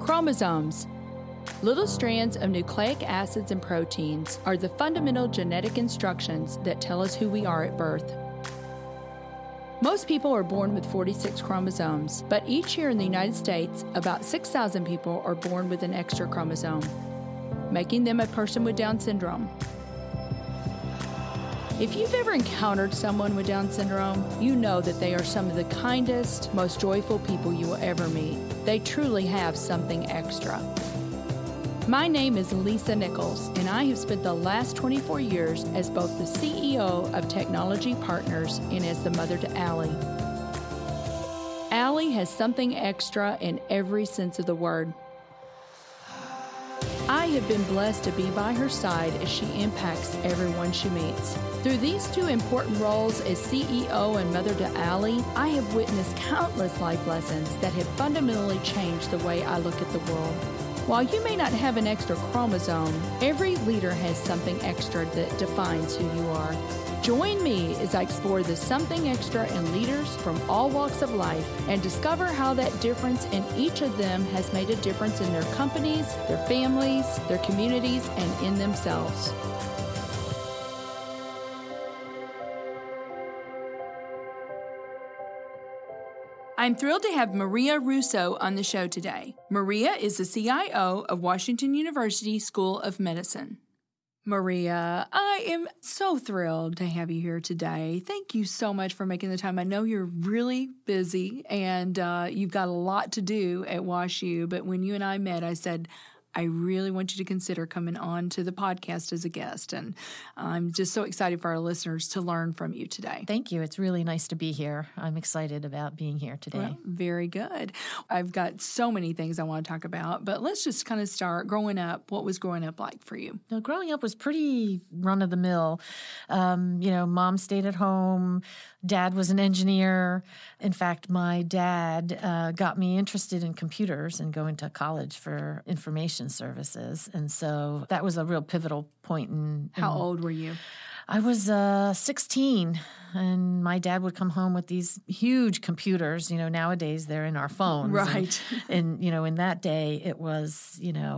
Chromosomes. Little strands of nucleic acids and proteins are the fundamental genetic instructions that tell us who we are at birth. Most people are born with 46 chromosomes, but each year in the United States, about 6,000 people are born with an extra chromosome, making them a person with Down syndrome. If you've ever encountered someone with Down syndrome, you know that they are some of the kindest, most joyful people you will ever meet. They truly have something extra. My name is Lisa Nichols, and I have spent the last 24 years as both the CEO of Technology Partners and as the mother to Allie. Allie has something extra in every sense of the word. I have been blessed to be by her side as she impacts everyone she meets. Through these two important roles as CEO and mother to Allie, I have witnessed countless life lessons that have fundamentally changed the way I look at the world. While you may not have an extra chromosome, every leader has something extra that defines who you are. Join me as I explore the something extra in leaders from all walks of life and discover how that difference in each of them has made a difference in their companies, their families, their communities, and in themselves. I'm thrilled to have Maria Russo on the show today. Maria is the CIO of Washington University School of Medicine. Maria, I am so thrilled to have you here today. Thank you so much for making the time. I know you're really busy and you've got a lot to do at WashU, but when you and I met, I said, I really want you to consider coming on to the podcast as a guest. And I'm just so excited for our listeners to learn from you today. Thank you. It's really nice to be here. I'm excited about being here today. Well, very good. I've got so many things I want to talk about, but let's just kind of start growing up. What was growing up like for you? Now, growing up was pretty run-of-the-mill. Mom stayed at home. Dad was an engineer. In fact, my dad got me interested in computers and going to college for information services. And so that was a real pivotal point. How old were you? I was 16, and my dad would come home with these huge computers. You know, nowadays they're in our phones. Right. And in that day it was,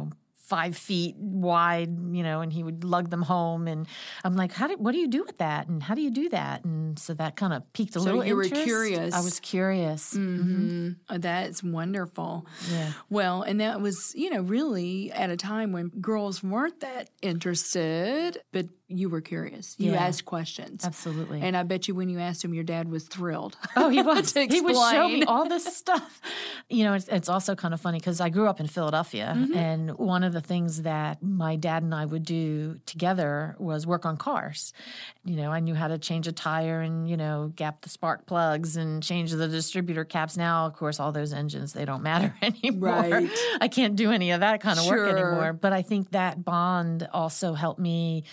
5 feet wide, and he would lug them home. And I'm like, what do you do with that? And how do you do that? And so that kind of piqued a little interest. So you were curious. I was curious. Mm-hmm. Oh, that's wonderful. Yeah. Well, and that was, really at a time when girls weren't that interested, but you were curious. You asked questions. Absolutely. And I bet you when you asked him, your dad was thrilled. Oh, he was. He would show me all this stuff. It's also kind of funny because I grew up in Philadelphia, and one of the things that my dad and I would do together was work on cars. I knew how to change a tire and, gap the spark plugs and change the distributor caps. Now, of course, all those engines, they don't matter anymore. Right. I can't do any of that kind of work anymore. But I think that bond also helped me,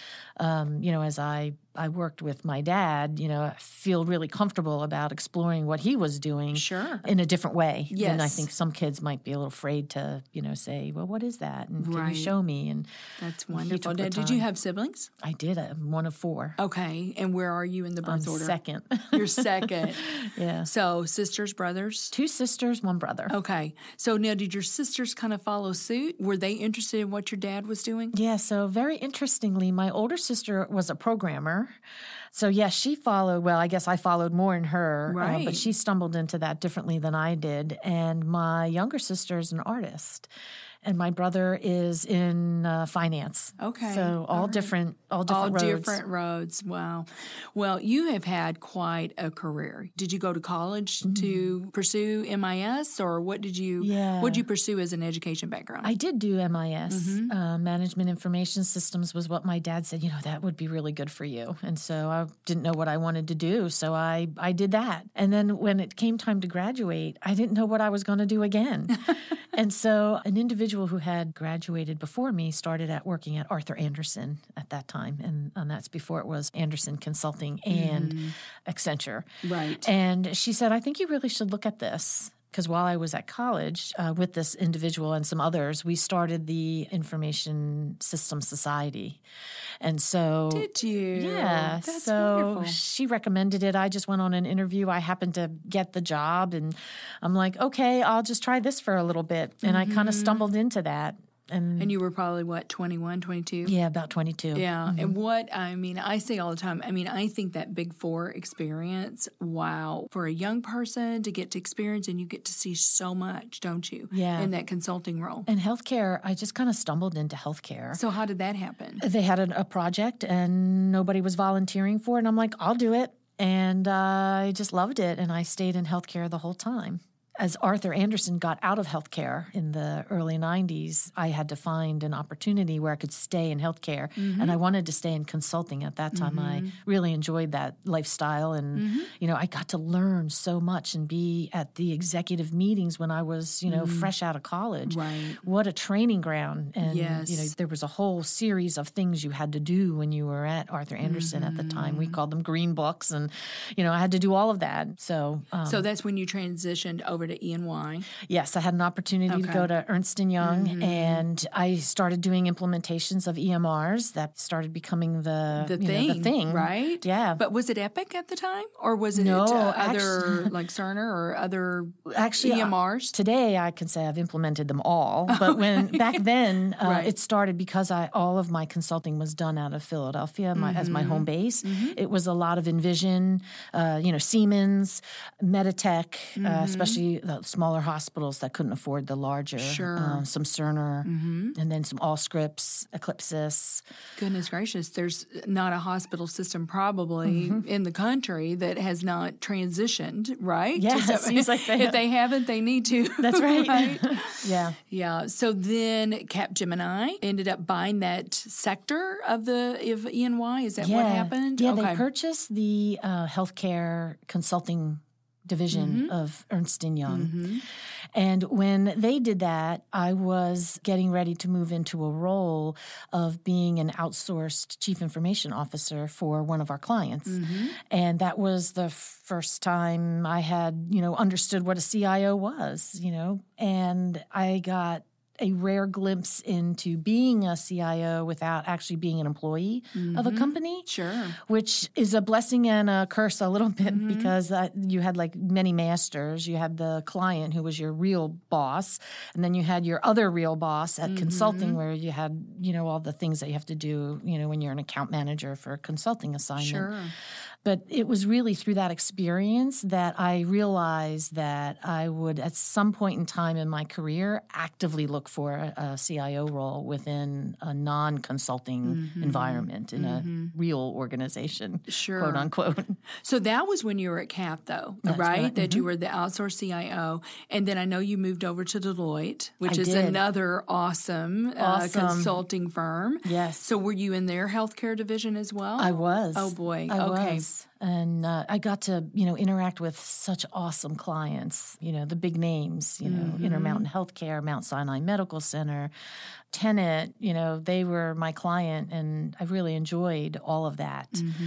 as I worked with my dad, feel really comfortable about exploring what he was doing in a different way. Yes. And I think some kids might be a little afraid to, say, well, what is that? And can you show me? And that's wonderful. Did you have siblings? I did. I'm one of 4. Okay. And where are you in the birth order? Second. You're second. Yeah. So sisters, brothers? 2 sisters, 1 brother. Okay. So now did your sisters kind of follow suit? Were they interested in what your dad was doing? Yeah. So very interestingly, my older sister was a programmer. So, yes, she followed. Well, I guess I followed more in her, right. But she stumbled into that differently than I did. And my younger sister is an artist. And my brother is in finance. Okay. So all different roads. All different roads. Wow. Well, you have had quite a career. Did you go to college to pursue MIS, or what did you pursue as an education background? I did do MIS. Management Information Systems was what my dad said, that would be really good for you. And so I didn't know what I wanted to do. So I did that. And then when it came time to graduate, I didn't know what I was going to do again. And so an individual who had graduated before me started working at Arthur Andersen at that time. And that's before it was Andersen Consulting and Accenture. Right. And she said, I think you really should look at this. because while I was at college with this individual and some others, we started the Information Systems Society. And so... Did you? Yeah. That's so wonderful. she recommended it. I just went on an interview. I happened to get the job, and I'm like, okay, I'll just try this for a little bit. And I kind of stumbled into that. And you were probably, 21, 22? Yeah, about 22. Yeah. And I say all the time, I think that Big Four experience, wow, for a young person to get to experience, and you get to see so much, don't you? Yeah. In that consulting role. And healthcare, I just kind of stumbled into healthcare. So how did that happen? They had a project and nobody was volunteering for it. And I'm like, I'll do it. And I just loved it. And I stayed in healthcare the whole time. As Arthur Andersen got out of healthcare in the early 90s, I had to find an opportunity where I could stay in healthcare. And I wanted to stay in consulting at that time. I really enjoyed that lifestyle. And, I got to learn so much and be at the executive meetings when I was, fresh out of college. Right. What a training ground. And, Yes. there was a whole series of things you had to do when you were at Arthur Andersen at the time. We called them green books. And, I had to do all of that. So that's when you transitioned over to E&Y. yes, I had an opportunity to go to Ernst & Young, and I started doing implementations of EMRs. That started becoming the thing. Right? Yeah. But was it Epic at the time? Or was it No, other, like Cerner or other EMRs? Today I can say I've implemented them all. But back then, it started because all of my consulting was done out of Philadelphia as my home base. It was a lot of Envision, Siemens, Meditech, especially the smaller hospitals that couldn't afford the larger. Sure. Some Cerner, and then some Allscripts, Eclipsys. Goodness gracious, there's not a hospital system probably in the country that has not transitioned, right? Yes, seems like they if they haven't, they need to. That's right. Yeah. Yeah. So then Capgemini ended up buying that sector of E&Y. Is that what happened? Yeah, they purchased the healthcare consulting division of Ernst & Young. And when they did that, I was getting ready to move into a role of being an outsourced chief information officer for one of our clients. And that was the first time I had, understood what a CIO was, and I got a rare glimpse into being a CIO without actually being an employee of a company. Sure. Which is a blessing and a curse a little bit because you had like many masters. You had the client who was your real boss, and then you had your other real boss at consulting where you had, all the things that you have to do, when you're an account manager for a consulting assignment. Sure. But it was really through that experience that I realized that I would, at some point in time in my career, actively look for a CIO role within a non-consulting environment in a real organization, quote unquote. So that was when you were at CAP, though, right? That you were the outsourced CIO. And then I know you moved over to Deloitte, which is another awesome consulting firm. Yes. So were you in their healthcare division as well? I was. Oh, boy. I okay. was. And I got to, interact with such awesome clients, the big names, Intermountain Healthcare, Mount Sinai Medical Center, Tenet, they were my client, and I really enjoyed all of that.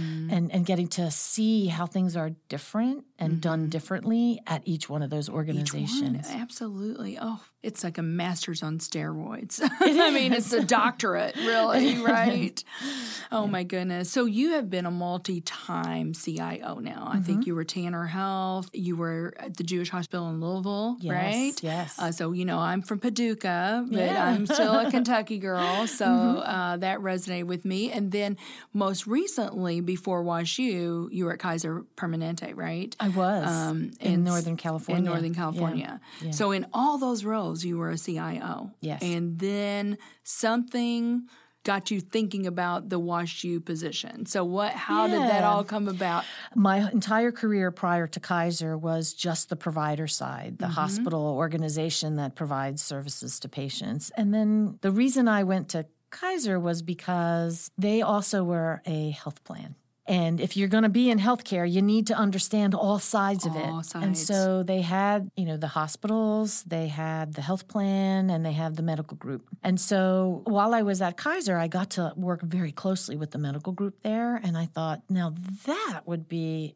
And getting to see how things are different and done differently at each one of those organizations. Each one, absolutely. Oh, it's like a master's on steroids. It's a doctorate, really, right? Oh, my goodness. So you have been a multi-time CIO now. I think you were Tanner Health. You were at the Jewish Hospital in Louisville, right? Yes. So, I'm from Paducah, but I'm still a Kentucky girl. So that resonated with me. And then most recently, before WashU, you were at Kaiser Permanente, right? I was in Northern California. In Northern California. Yeah. So in all those roles, you were a CIO. Yes. And then something got you thinking about the WashU position. So how did that all come about? My entire career prior to Kaiser was just the provider side, the hospital organization that provides services to patients. And then the reason I went to Kaiser was because they also were a health plan. And if you're going to be in healthcare, you need to understand all sides of it. And so they had, the hospitals, they had the health plan, and they had the medical group. And so while I was at Kaiser, I got to work very closely with the medical group there. And I thought, now that would be an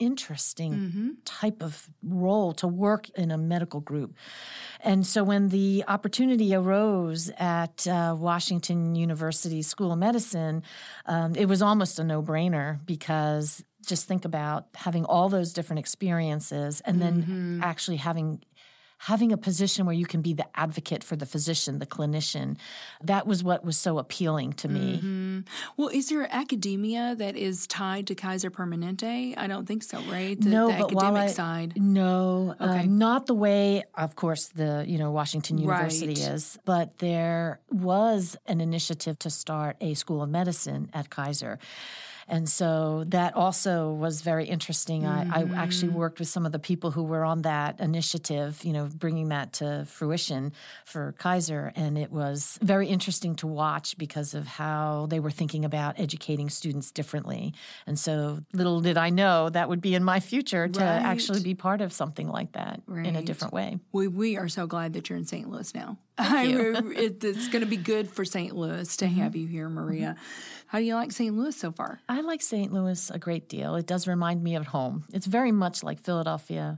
interesting type of role to work in a medical group. And so when the opportunity arose at Washington University School of Medicine, it was almost a no-brainer, because just think about having all those different experiences and then actually having a position where you can be the advocate for the physician, the clinician. That was what was so appealing to me. Well, is there academia that is tied to Kaiser Permanente? I don't think so, right? No, the but academic side. No, Okay. not the way, of course, the Washington University is. But there was an initiative to start a School of Medicine at Kaiser. And so that also was very interesting. I actually worked with some of the people who were on that initiative, bringing that to fruition for Kaiser. And it was very interesting to watch because of how they were thinking about educating students differently. And so little did I know that would be in my future to actually be part of something like that in a different way. We are so glad that you're in St. Louis now. It's going to be good for St. Louis to have you here, Maria. How do you like St. Louis so far? I like St. Louis a great deal. It does remind me of home. It's very much like Philadelphia.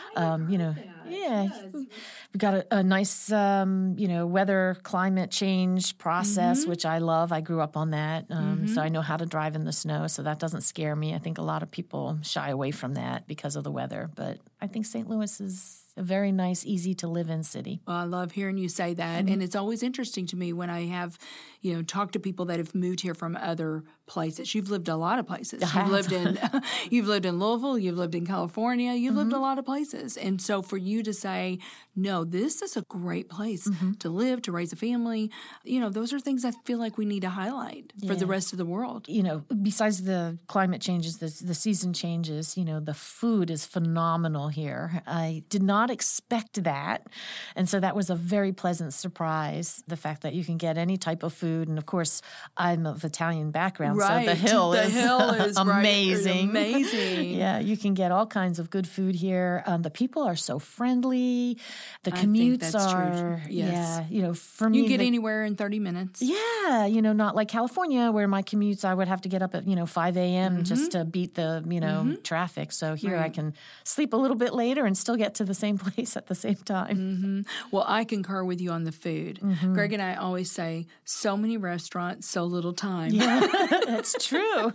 We've got a nice, weather, climate change process, which I love. I grew up on that, so I know how to drive in the snow, so that doesn't scare me. I think a lot of people shy away from that because of the weather, but I think St. Louis is a very nice, easy to live in city. Well, I love hearing you say that, and it's always interesting to me when I have, talked to people that have moved here from other places. You've lived a lot of places. You've lived in Louisville. You've lived in California. You've lived a lot of places, and so for you to say, no, this is a great place to live, to raise a family, those are things I feel like we need to highlight for the rest of the world. Besides the climate changes, the season changes, the food is phenomenal here. I did not expect that. And so that was a very pleasant surprise, the fact that you can get any type of food. And of course, I'm of Italian background, so the hill is amazing. Amazing. Yeah, you can get all kinds of good food here. The people are so friendly. The commutes think that's are, true. Yes. For me. You can get anywhere in 30 minutes. Yeah, not like California where my commutes, I would have to get up at, 5 a.m. just to beat the, traffic. So here I can sleep a little bit later and still get to the same place at the same time. Well, I concur with you on the food. Greg and I always say, so many restaurants, so little time. Yeah, that's true.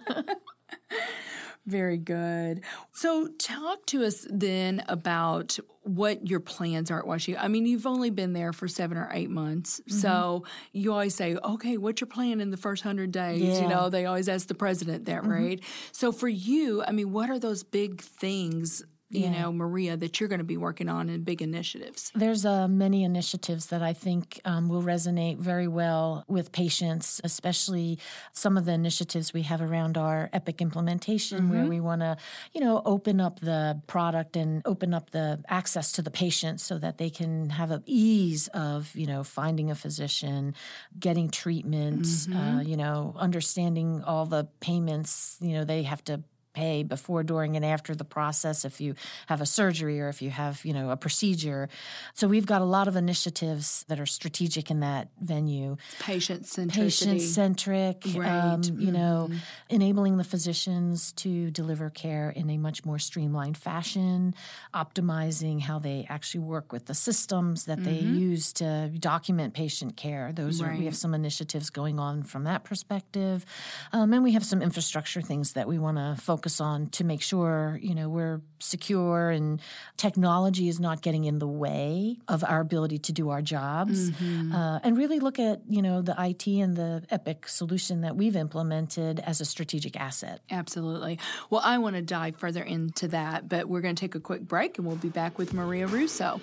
Very good. So talk to us then about what your plans are at Washington. I mean, you've only been there for 7 or 8 months. So you always say, okay, what's your plan in the first 100 days? Yeah. They always ask the president that, right? So for you, I mean, what are those big things, Maria, that you're going to be working on in big initiatives? There's many initiatives that I think will resonate very well with patients, especially some of the initiatives we have around our Epic implementation where we want to, open up the product and open up the access to the patient so that they can have an ease of, finding a physician, getting treatment, understanding all the payments, they have to pay before, during, and after the process if you have a surgery or if you have, a procedure. So we've got a lot of initiatives that are strategic in that venue. Patient-centricity. Patient-centric, Right. Enabling the physicians to deliver care in a much more streamlined fashion, optimizing how they actually work with the systems that they use to document patient care. We have some initiatives going on from that perspective. And we have some infrastructure things that we want to focus on to make sure, we're secure and technology is not getting in the way of our ability to do our jobs. And really look at, the IT and the Epic solution that we've implemented as a strategic asset. Absolutely. Well, I want to dive further into that, but we're going to take a quick break and we'll be back with Maria Russo.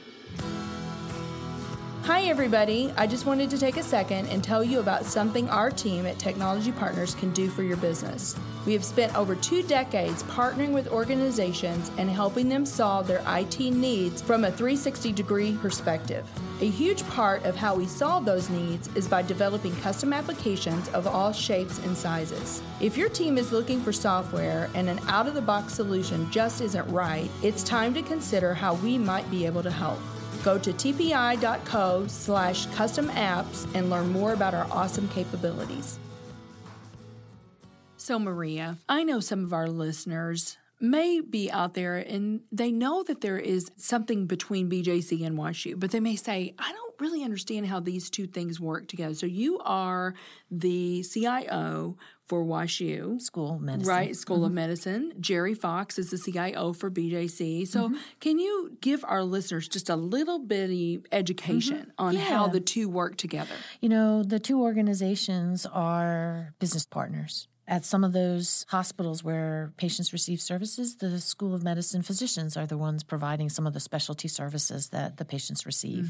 Hi, everybody. I just wanted to take a second and tell you about something our team at Technology Partners can do for your business. We have spent over 2 decades partnering with organizations and helping them solve their IT needs from a 360-degree perspective. A huge part of how we solve those needs is by developing custom applications of all shapes and sizes. If your team is looking for software and an out-of-the-box solution just isn't right, it's time to consider how we might be able to help. Go to tpi.co/custom apps and learn more about our awesome capabilities. So, Maria, I know some of our listeners may be out there and they know that there is something between BJC and WashU, but they may say, I don't really understand how these two things work together. So you are the CIO for WashU. School of Medicine. Right, School of Medicine. Jerry Fox is the CIO for BJC. So can you give our listeners just a little bitty education on how the two work together? You know, the two organizations are business partners. At some of those hospitals where patients receive services, the School of Medicine physicians are the ones providing some of the specialty services that the patients receive.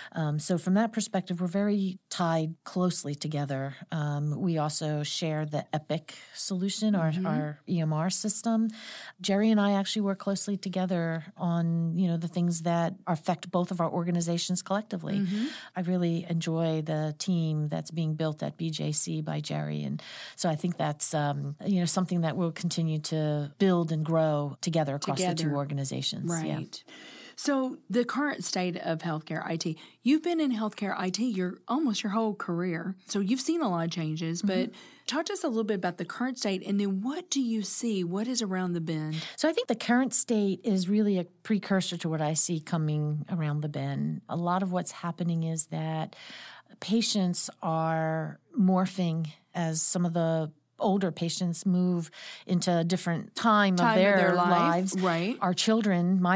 So from that perspective, we're very tied closely together. We also share the Epic solution, our EMR system. Jerry and I actually work closely together on, you know, the things that affect both of our organizations collectively. I really enjoy the team that's being built at BJC by Jerry. And so I think that's something that we'll continue to build and grow together across the two organizations. Right. Yeah. So the current state of healthcare IT, you've been in healthcare IT almost your whole career. So you've seen a lot of changes, but talk to us a little bit about the current state and then what do you see? What is around the bend? So I think the current state is really a precursor to what I see coming around the bend. A lot of what's happening is that patients are morphing as some of the older patients move into a different time of their lives. Right. Our children, my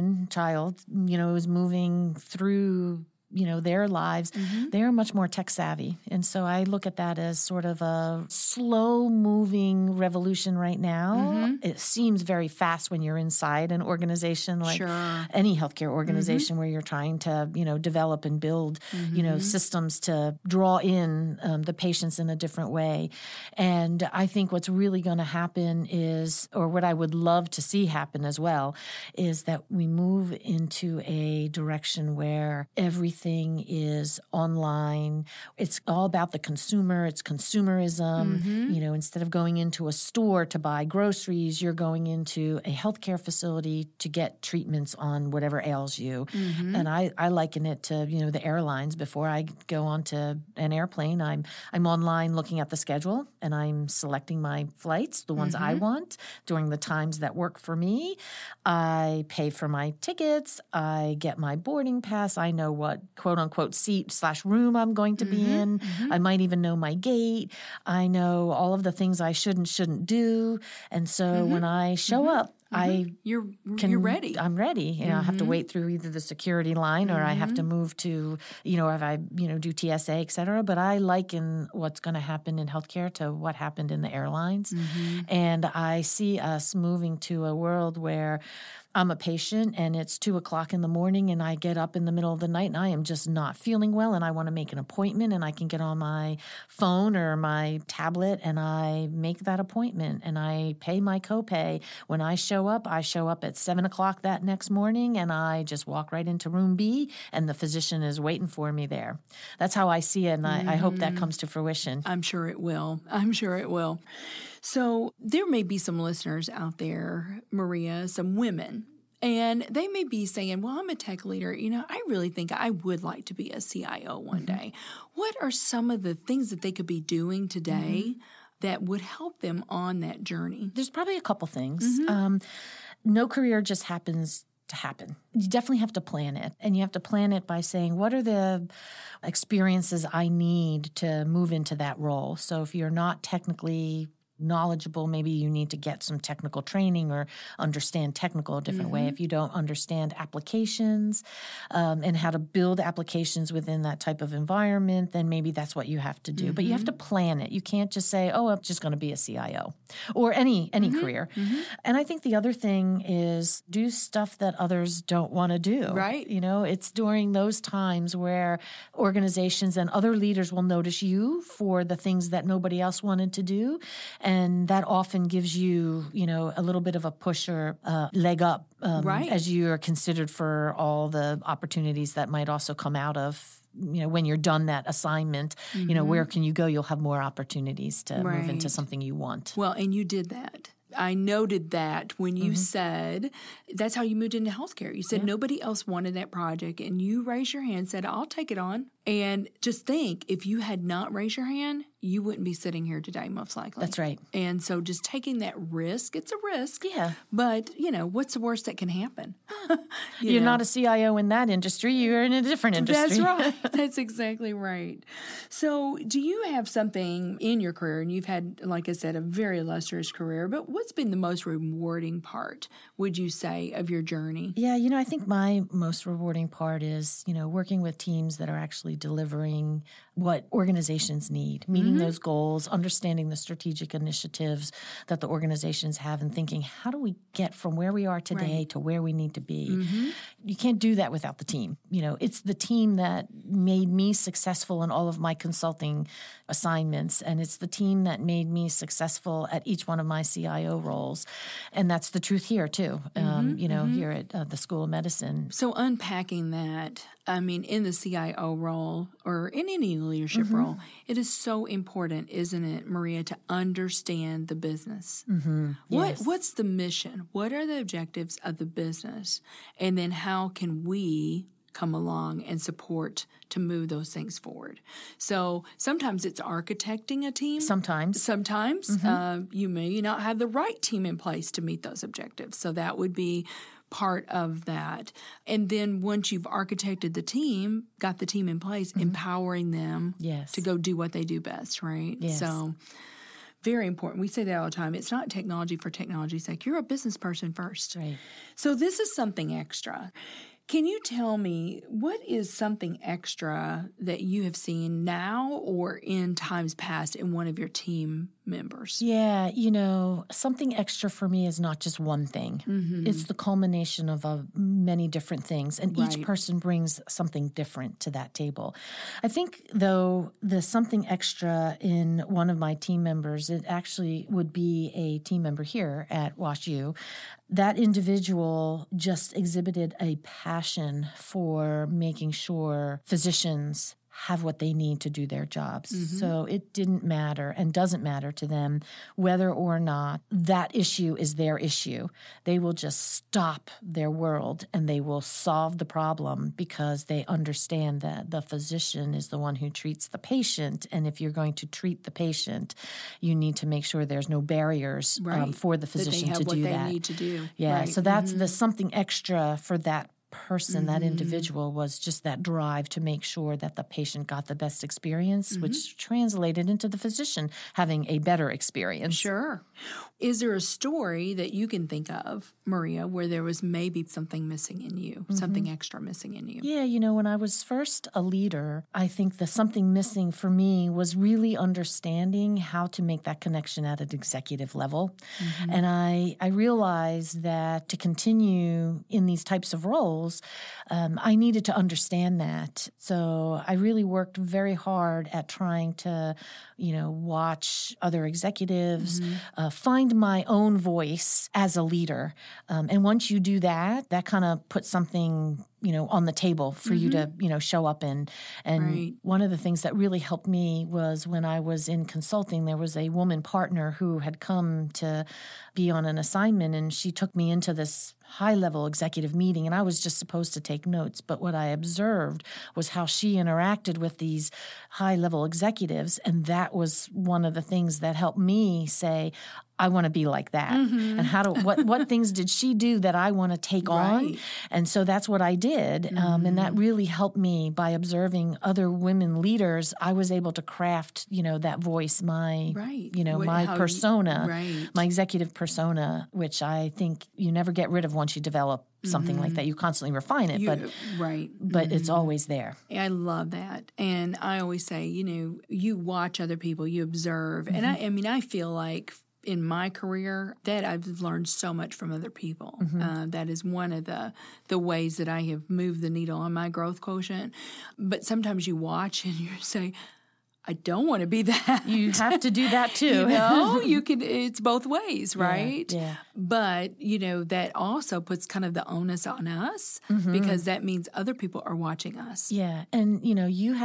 child, is moving through their lives. They're much more tech savvy. And so I look at that as sort of a slow moving revolution right now. It seems very fast when you're inside an organization like any healthcare organization where you're trying to, develop and build, systems to draw in the patients in a different way. And I think what's really going to happen is, or what I would love to see happen as well, is that we move into a direction where everything is online. It's all about the consumer. It's consumerism. Instead of going into a store to buy groceries, you're going into a healthcare facility to get treatments on whatever ails you. And I liken it to, the airlines. Before I go onto an airplane, I'm online looking at the schedule and I'm selecting my flights, the ones I want, during the times that work for me. I pay for my tickets. I get my boarding pass. I know what quote-unquote seat/room I'm going to be in. I might even know my gate. I know all of the things I shouldn't do. And so when I show up, You're ready. I'm ready. I have to wait through either the security line or I have to move to, if I, do TSA, et cetera. But I liken what's going to happen in healthcare to what happened in the airlines. And I see us moving to a world where I'm a patient and it's 2:00 in the morning and I get up in the middle of the night and I am just not feeling well and I want to make an appointment and I can get on my phone or my tablet and I make that appointment and I pay my copay. When I show up at 7:00 that next morning and I just walk right into room B and the physician is waiting for me there. That's how I see it and I hope that comes to fruition. I'm sure it will. So there may be some listeners out there, Maria, some women, and they may be saying, well, I'm a tech leader. I really think I would like to be a CIO one day. What are some of the things that they could be doing today that would help them on that journey? There's probably a couple things. No career just happens to happen. You definitely have to plan it. And you have to plan it by saying, what are the experiences I need to move into that role? So if you're not technically knowledgeable, maybe you need to get some technical training or understand technical a different way. If you don't understand applications and how to build applications within that type of environment, then maybe that's what you have to do. But you have to plan it. You can't just say, oh, I'm just going to be a CIO or any career. And I think the other thing is do stuff that others don't want to do. Right. It's during those times where organizations and other leaders will notice you for the things that nobody else wanted to do. And that often gives you, a little bit of a push or leg up as you are considered for all the opportunities that might also come out of, when you're done that assignment, where can you go? You'll have more opportunities to move into something you want. Well, and you did that. I noted that when you said that's how you moved into healthcare. You said nobody else wanted that project, and you raised your hand, said, I'll take it on. And just think, if you had not raised your hand, you wouldn't be sitting here today, most likely. That's right. And so just taking that risk, it's a risk. Yeah. But, what's the worst that can happen? You're not a CIO in that industry. You're in a different industry. That's right. That's exactly right. So do you have something in your career, and you've had, like I said, a very illustrious career, but what's been the most rewarding part, would you say, of your journey? Yeah, I think my most rewarding part is, working with teams that are actually delivering what organizations need, meeting those goals, understanding the strategic initiatives that the organizations have, and thinking, how do we get from where we are today to where we need to be? You can't do that without the team. It's the team that made me successful in all of my consulting assignments, and it's the team that made me successful at each one of my CIO roles. And that's the truth here, too, here at the School of Medicine. So unpacking that, in the CIO role or in any leadership role, it is so important, isn't it, Maria, to understand the business. Yes. What's the mission? What are the objectives of the business? And then how can we come along and support to move those things forward? So sometimes it's architecting a team. Sometimes you may not have the right team in place to meet those objectives. So that would be part of that. And then once you've architected the team, got the team in place, empowering them to go do what they do best, right? Yes. So very important. We say that all the time. It's not technology for technology's sake. You're a business person first. Right. So this is something extra. Can you tell me what is something extra that you have seen now or in times past in one of your team members? Yeah, something extra for me is not just one thing. It's the culmination of many different things, and each person brings something different to that table. I think, though, the something extra in one of my team members, it actually would be a team member here at WashU. That individual just exhibited a passion for making sure physicians have what they need to do their jobs. So it didn't matter and doesn't matter to them whether or not that issue is their issue. They will just stop their world and they will solve the problem because they understand that the physician is the one who treats the patient. And if you're going to treat the patient, you need to make sure there's no barriers for the physician to do that. They need to do. Yeah, so that's the something extra for that person, that individual, was just that drive to make sure that the patient got the best experience, which translated into the physician having a better experience. Sure. Is there a story that you can think of, Maria, where there was maybe something missing in you, something extra missing in you? Yeah, when I was first a leader, I think the something missing for me was really understanding how to make that connection at an executive level. And I realized that to continue in these types of roles, I needed to understand that. So I really worked very hard at trying to, watch other executives, find my own voice as a leader. And once you do that, that kind of puts something, on the table for you to, show up in. And one of the things that really helped me was when I was in consulting, there was a woman partner who had come to be on an assignment, and she took me into this high-level executive meeting, and I was just supposed to take notes. But what I observed was how she interacted with these high-level executives, and that was one of the things that helped me say, I want to be like that. And what things did she do that I want to take on? And so that's what I did. And that really helped me by observing other women leaders. I was able to craft, that voice, my, my persona, my executive persona, which I think you never get rid of once you develop something like that. You constantly refine it, but it's always there. I love that. And I always say, you watch other people, you observe. And I feel like in my career that I've learned so much from other people. That is one of the ways that I have moved the needle on my growth quotient. But sometimes you watch and you say, I don't want to be that. You have to do that too. You can. It's both ways, right? Yeah. But, that also puts kind of the onus on us because that means other people are watching us. Yeah. And, you have to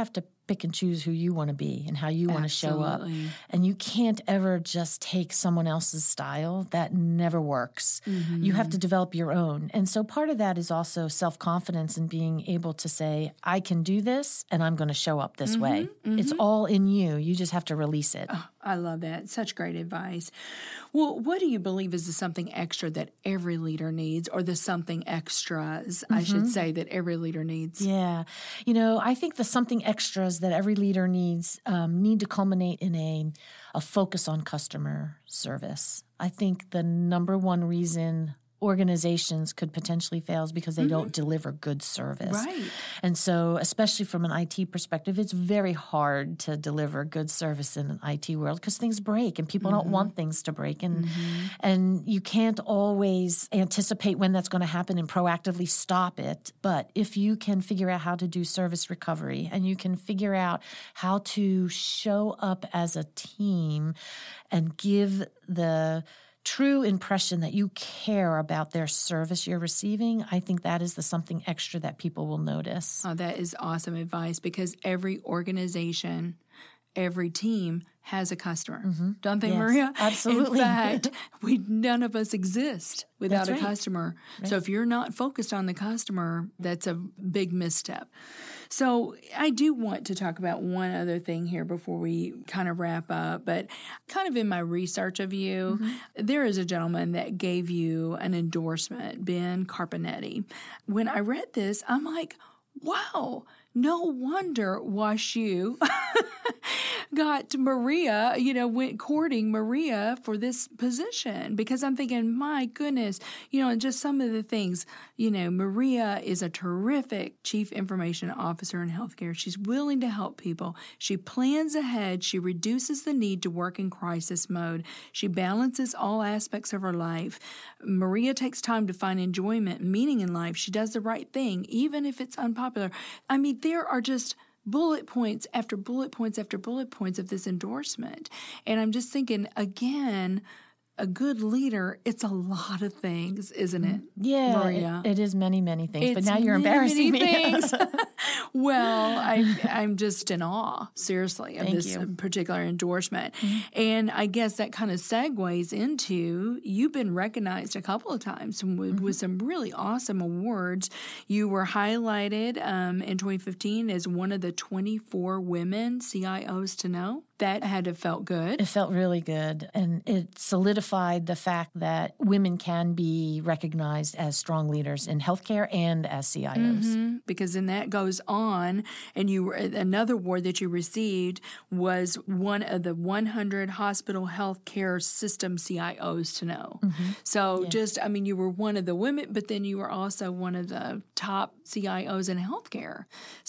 pick and choose who you want to be and how you want to show up. And you can't ever just take someone else's style. That never works. You have to develop your own. And so part of that is also self-confidence and being able to say, I can do this and I'm going to show up this way. It's all in you. You just have to release it. Oh, I love that. Such great advice. Well, what do you believe is the something extra that every leader needs, or the something extras, I should say, that every leader needs? Yeah. I think the something extras that every leader needs need to culminate in a focus on customer service. I think the number one reason organizations could potentially fail is because they don't deliver good service. Right. And so, especially from an IT perspective, it's very hard to deliver good service in an IT world because things break and people don't want things to break. And you can't always anticipate when that's going to happen and proactively stop it. But if you can figure out how to do service recovery and you can figure out how to show up as a team and give the true impression that you care about their service you're receiving, I think that is the something extra that people will notice. Oh, that is awesome advice, because every organization, every team has a customer. Don't they, Maria? Absolutely. In fact, none of us exist without That's a customer. Right. So if you're not focused on the customer, that's a big misstep. So I do want to talk about one other thing here before we kind of wrap up, but kind of in my research of you, there is a gentleman that gave you an endorsement, Ben Carpinetti. When I read this, I'm like, wow, no wonder WashU got Maria, went courting Maria for this position, because I'm thinking, my goodness, and just some of the things, Maria is a terrific chief information officer in healthcare. She's willing to help people. She plans ahead. She reduces the need to work in crisis mode. She balances all aspects of her life. Maria takes time to find enjoyment and meaning in life. She does the right thing, even if it's unpopular. I mean, there are just bullet points after bullet points after bullet points of this endorsement. And I'm just thinking, again, a good leader, it's a lot of things, isn't it? Yeah, Maria? It is many, many things. But It's now you're embarrassing me. things. Well, I'm just in awe, seriously, of Thank this you. particular endorsement. And I guess that kind of segues into, you've been recognized a couple of times with some really awesome awards. You were highlighted in 2015 as one of the 24 women CIOs to know. That had to have felt good. It felt really good. And it solidified the fact that women can be recognized as strong leaders in healthcare and as CIOs. Because then that goes on, and another award that you received was one of the 100 hospital healthcare system CIOs to know. So you were one of the women, but then you were also one of the top CIOs in healthcare.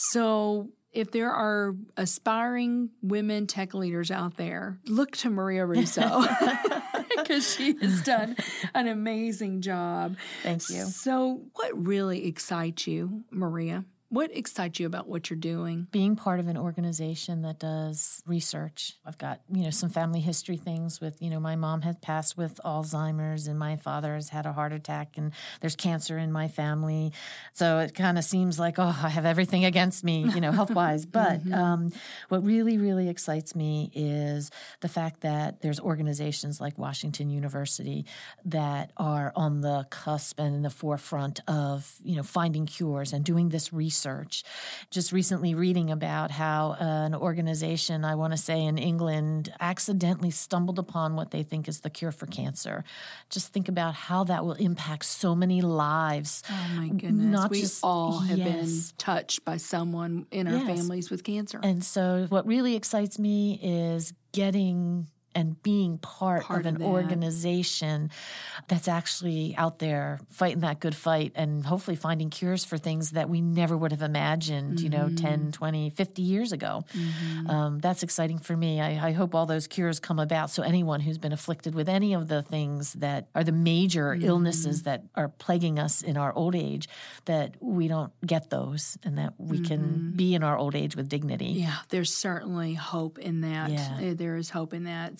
So if there are aspiring women tech leaders out there, look to Maria Russo, because she has done an amazing job. Thank you. So what really excites you, Maria? What excites you about what you're doing? Being part of an organization that does research. I've got, some family history things with, my mom had passed with Alzheimer's and my father has had a heart attack and there's cancer in my family. So it kind of seems like, I have everything against me, health-wise. But what really, really excites me is the fact that there's organizations like Washington University that are on the cusp and in the forefront of, finding cures and doing this research. Just recently reading about how an organization, I want to say in England, accidentally stumbled upon what they think is the cure for cancer. Just think about how that will impact so many lives. Oh, my goodness. We all have been touched by someone in our families with cancer. And so what really excites me is getting and being part of an organization that's actually out there fighting that good fight and hopefully finding cures for things that we never would have imagined, 10, 20, 50 years ago. That's exciting for me. I hope all those cures come about so anyone who's been afflicted with any of the things that are the major illnesses that are plaguing us in our old age, that we don't get those and that we can be in our old age with dignity. Yeah, there's certainly hope in that. Yeah. There is hope in that.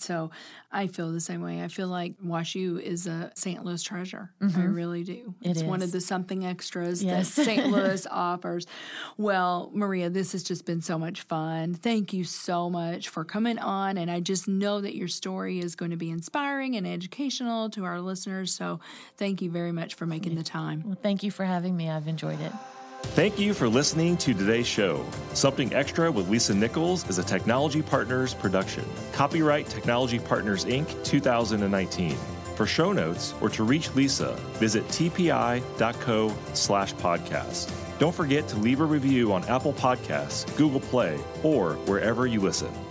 So I feel the same way. I feel like WashU is a St. Louis treasure. I really do. It's one of the something extras that St. Louis offers. Well, Maria, this has just been so much fun. Thank you so much for coming on. And I just know that your story is going to be inspiring and educational to our listeners. So thank you very much for making the time. Well, thank you for having me. I've enjoyed it. Thank you for listening to today's show. Something Extra with Lisa Nichols is a Technology Partners production. Copyright Technology Partners, Inc., 2019. For show notes or to reach Lisa, visit tpi.co/podcast. Don't forget to leave a review on Apple Podcasts, Google Play, or wherever you listen.